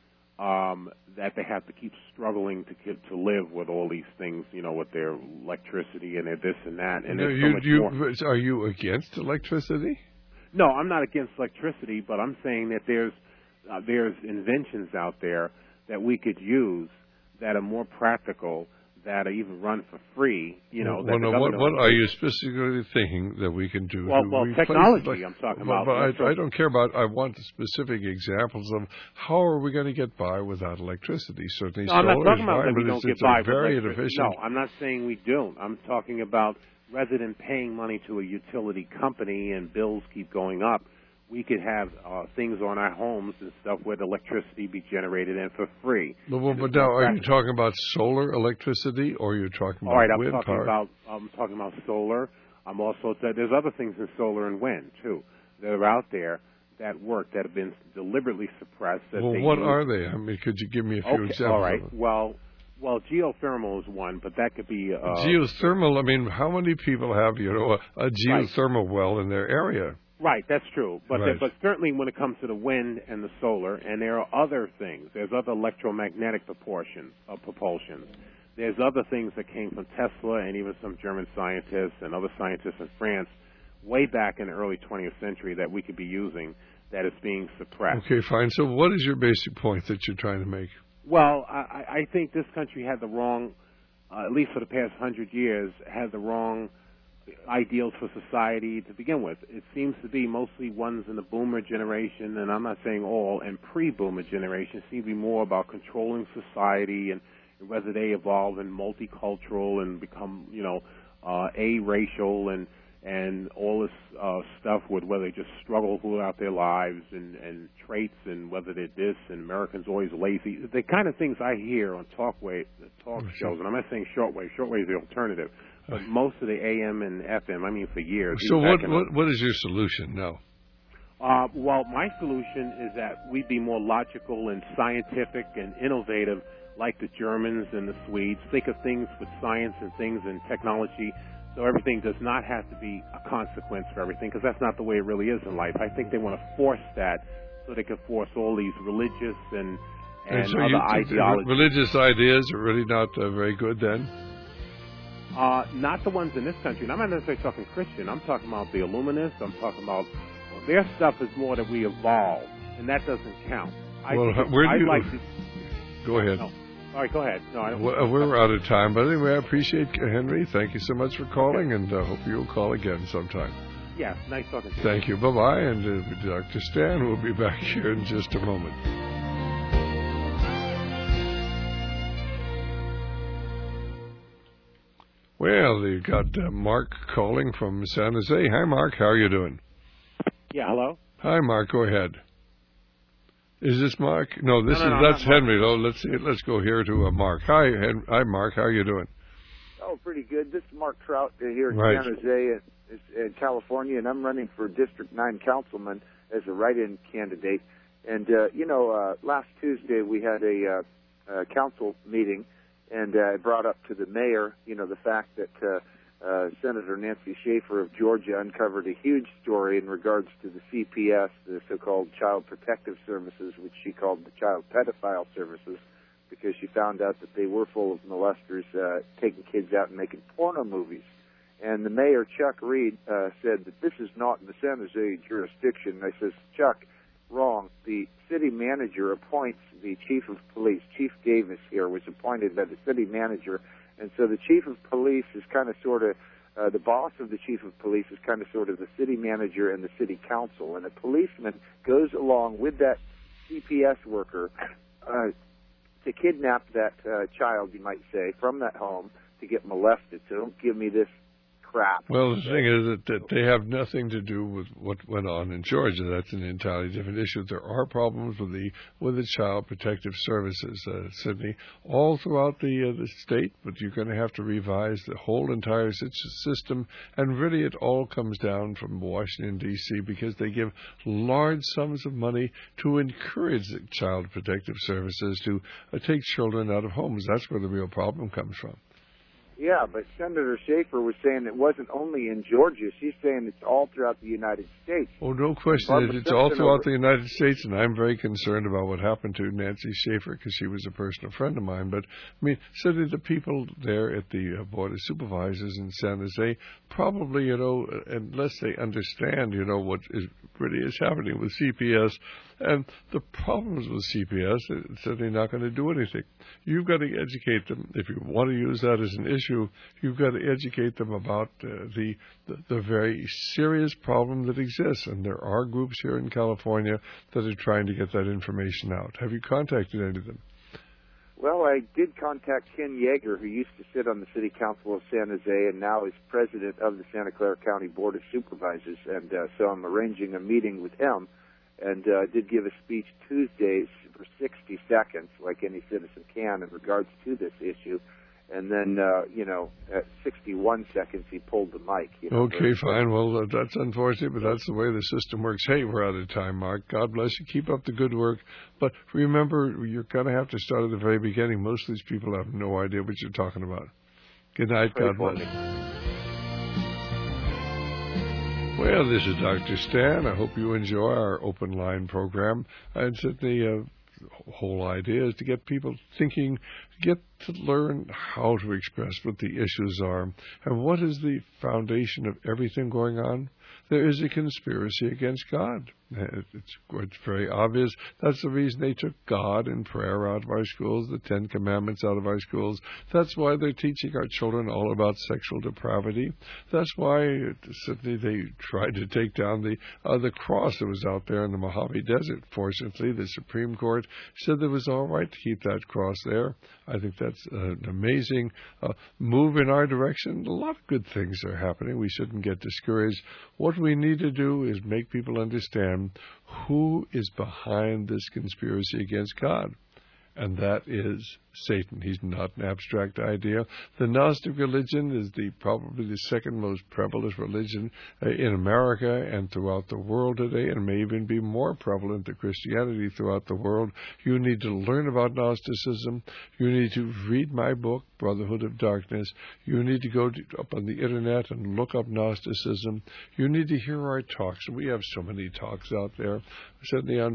S9: that they have to keep struggling to live with all these things, with their electricity and their this and that. And there's so much more.
S1: Are you against electricity?
S9: No, I'm not against electricity, but I'm saying that there's inventions out there that we could use that are more practical, that are even run for free,
S1: what are you specifically thinking that we can do?
S9: Well, technology I'm talking about.
S1: But I don't care about, I want specific examples of how are we going to get by without electricity. Certainly
S9: I'm not talking about that we
S1: don't
S9: get by
S1: very
S9: with electricity. No, I'm not saying we don't. I'm talking about rather than paying money to a utility company and bills keep going up, we could have things on our homes and stuff where the electricity be generated and for free.
S1: But now, are you talking about solar electricity, or you're talking about wind power?
S9: I'm talking about solar. I'm also there's other things in solar and wind too that are out there that work that have been deliberately suppressed.
S1: What are they? I mean, could you give me a few examples?
S9: All right. Well, geothermal is one, but that could be
S1: geothermal. I mean, how many people have a geothermal well in their area?
S9: Right, that's true. But but certainly when it comes to the wind and the solar, and there are other things. There's other electromagnetic propulsion. There's other things that came from Tesla and even some German scientists and other scientists in France way back in the early 20th century that we could be using that is being suppressed.
S1: Okay, fine. So what is your basic point that you're trying to make?
S9: Well, I think this country had the wrong, at least for the past 100 years, had the wrong ideals for society to begin with. It seems to be mostly ones in the boomer generation, and I'm not saying all, and pre-boomer generation seem to be more about controlling society and whether they evolve in multicultural and become, a-racial and and all this stuff with whether they just struggle throughout their lives and traits and whether they're this and Americans always lazy. The kind of things I hear on talk shows, and I'm not saying shortwave. Shortwave is the alternative, but most of the AM and FM, I mean for years.
S1: So what is your solution now?
S9: Well, my solution is that we be more logical and scientific and innovative like the Germans and the Swedes. Think of things with science and things and technology, so everything does not have to be a consequence for everything, because that's not the way it really is in life. I think they want to force that so they can force all these religious and
S1: so
S9: other ideologies.
S1: Religious ideas are really not very good then?
S9: Not the ones in this country. And I'm not necessarily talking Christian. I'm talking about the Illuminists. I'm talking about their stuff is more that we evolve, and that doesn't count.
S1: Go ahead.
S9: No. All right, go ahead. No,
S1: we're out of time, but anyway, I appreciate Henry. Thank you so much for calling, and hope you'll call again sometime.
S9: Yeah, nice talking to you.
S1: Thank you. Bye-bye, and Dr. Stan will be back here in just a moment. Well, you've got Mark calling from San Jose. Hi, Mark. How are you doing?
S10: Yeah, hello?
S1: Hi, Mark. Go ahead. Is this Mark? No, that's Henry. Oh, let's go here to Mark. Hi, Mark. How are you doing?
S11: Oh, pretty good. This is Mark Trout here in San Jose in California, and I'm running for District 9 councilman as a write-in candidate. And, last Tuesday we had a council meeting, and I brought up to the mayor, the fact that Senator Nancy Schaefer of Georgia uncovered a huge story in regards to the CPS, the so-called Child Protective Services, which she called the Child Pedophile Services, because she found out that they were full of molesters taking kids out and making porno movies. And the mayor, Chuck Reed, said that this is not in the San Jose jurisdiction. I says, Chuck, wrong. The city manager appoints the chief of police. Chief Davis here was appointed by the city manager. And so the chief of police is kind of sort of, the boss of the chief of police is kind of sort of the city manager and the city council. And a policeman goes along with that CPS worker to kidnap that child, you might say, from that home to get molested. So don't give me this crap.
S1: Well, the thing is that they have nothing to do with what went on in Georgia. That's an entirely different issue. There are problems with the Child Protective Services, Sydney, all throughout the state, but you're going to have to revise the whole entire system, and really it all comes down from Washington, D.C., because they give large sums of money to encourage the Child Protective Services to take children out of homes. That's where the real problem comes from.
S11: Yeah, but Senator Schaefer was saying it wasn't only in Georgia. She's saying it's all throughout the United States.
S1: Oh, no question. It's all throughout the United States, and I'm very concerned about what happened to Nancy Schaefer because she was a personal friend of mine. But, I mean, certainly the people there at the Board of Supervisors in San Jose probably, unless they understand, what really is happening with CPS and the problems with CPS, it's certainly not going to do anything. You've got to educate them. If you want to use that as an issue, you've got to educate them about the very serious problem that exists. And there are groups here in California that are trying to get that information out. Have you contacted any of them?
S11: Well, I did contact Ken Yeager, who used to sit on the City Council of San Jose and now is president of the Santa Clara County Board of Supervisors. And so I'm arranging a meeting with him. And I did give a speech Tuesday for 60 seconds, like any citizen can, in regards to this issue. And then, at 61 seconds, he pulled the mic.
S1: Okay, fine. Well, that's unfortunate, but that's the way the system works. Hey, we're out of time, Mark. God bless you. Keep up the good work. But remember, you're going to have to start at the very beginning. Most of these people have no idea what you're talking about. Good night. God bless. Well, this is Dr. Stan. I hope you enjoy our open line program. And certainly, the whole idea is to get people thinking, get to learn how to express what the issues are. And what is the foundation of everything going on? There is a conspiracy against God. It's very obvious. That's the reason they took God and prayer out of our schools, the Ten Commandments out of our schools. That's why they're teaching our children all about sexual depravity. That's why certainly they tried to take down the cross that was out there in the Mojave Desert. Fortunately, the Supreme Court said that it was all right to keep that cross there. I think that's an amazing move in our direction. A lot of good things are happening. We shouldn't get discouraged. What we need to do is make people understand who is behind this conspiracy against God. And that is Satan. He's not an abstract idea. The Gnostic religion is probably the second most prevalent religion in America and throughout the world today, and may even be more prevalent than Christianity throughout the world. You need to learn about Gnosticism. You need to read my book, Brotherhood of Darkness. You need to go up on the internet and look up Gnosticism. You need to hear our talks. We have so many talks out there. Certainly on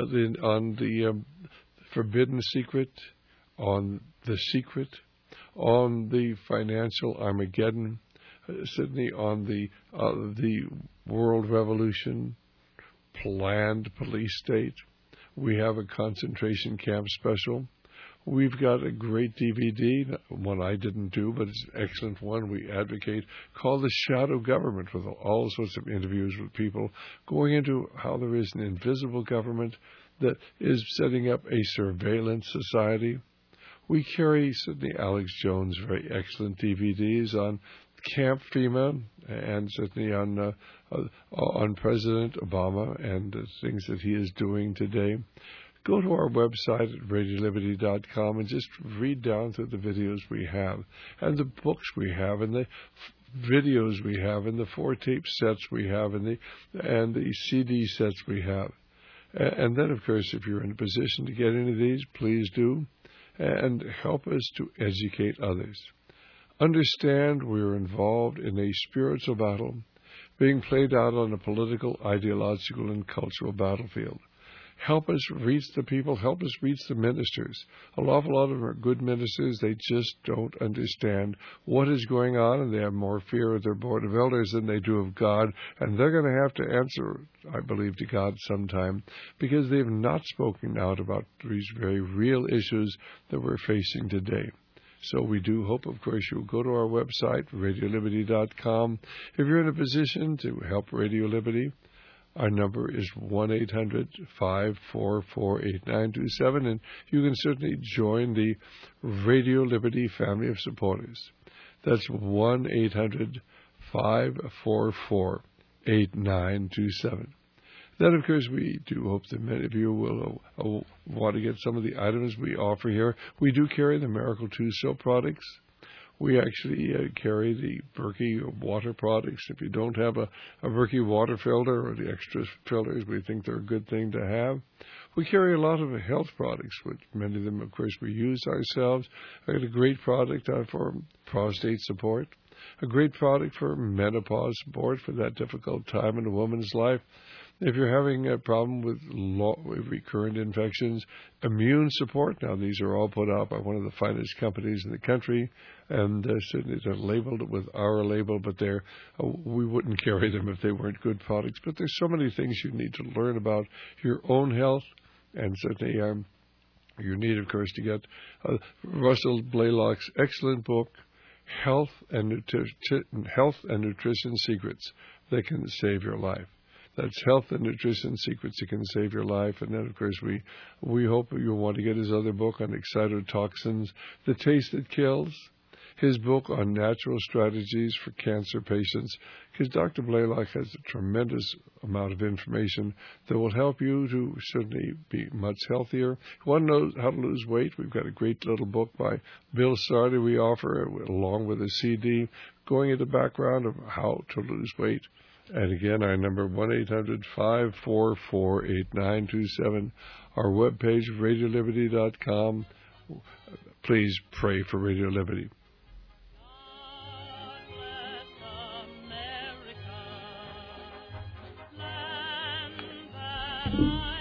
S1: the Forbidden Secret, on The Secret, on the Financial Armageddon, Sydney, on the World Revolution, Planned Police State. We have a concentration camp special. We've got a great DVD, one I didn't do, but it's an excellent one we advocate, called The Shadow Government, with all sorts of interviews with people going into how there is an invisible government that is setting up a surveillance society. We carry Sidney Alex Jones' very excellent DVDs on Camp FEMA and certainly on President Obama and the things that he is doing today. Go to our website at RadioLiberty.com and just read down through the videos we have and the books we have and the videos we have and the 4-tape sets we have and the CD sets we have. And then, of course, if you're in a position to get any of these, please do, and help us to educate others. Understand we're involved in a spiritual battle being played out on a political, ideological, and cultural battlefield. Help us reach the people. Help us reach the ministers. An awful lot of them are good ministers. They just don't understand what is going on, and they have more fear of their board of elders than they do of God. And they're going to have to answer, I believe, to God sometime, because they've not spoken out about these very real issues that we're facing today. So we do hope, of course, you'll go to our website, RadioLiberty.com. If you're in a position to help Radio Liberty, our number is 1-800-544-8927, and you can certainly join the Radio Liberty family of supporters. That's 1-800-544-8927. Then, of course, we do hope that many of you will want to get some of the items we offer here. We do carry the Miracle 2 soap products. We actually carry the Berkey water products. If you don't have a Berkey water filter or the extra filters, we think they're a good thing to have. We carry a lot of health products, which many of them, of course, we use ourselves. I got a great product for prostate support, a great product for menopause support for that difficult time in a woman's life. If you're having a problem with recurrent infections, immune support. Now, these are all put out by one of the finest companies in the country, and certainly they're labeled with our label, but we wouldn't carry them if they weren't good products. But there's so many things you need to learn about your own health, and certainly you need, of course, to get Russell Blaylock's excellent book, Health and Nutrition Secrets That Can Save Your Life. That's Health and Nutrition Secrets That Can Save Your Life. And then, of course, we hope you'll want to get his other book on excitotoxins, The Taste That Kills, his book on natural strategies for cancer patients, because Dr. Blaylock has a tremendous amount of information that will help you to certainly be much healthier. If you want to know how to lose weight, we've got a great little book by Bill Sardi we offer, along with a CD, going into the background of how to lose weight. And again, our number 1-800-544-8927. Our webpage, RadioLiberty.com. Please pray for Radio Liberty.
S10: America, land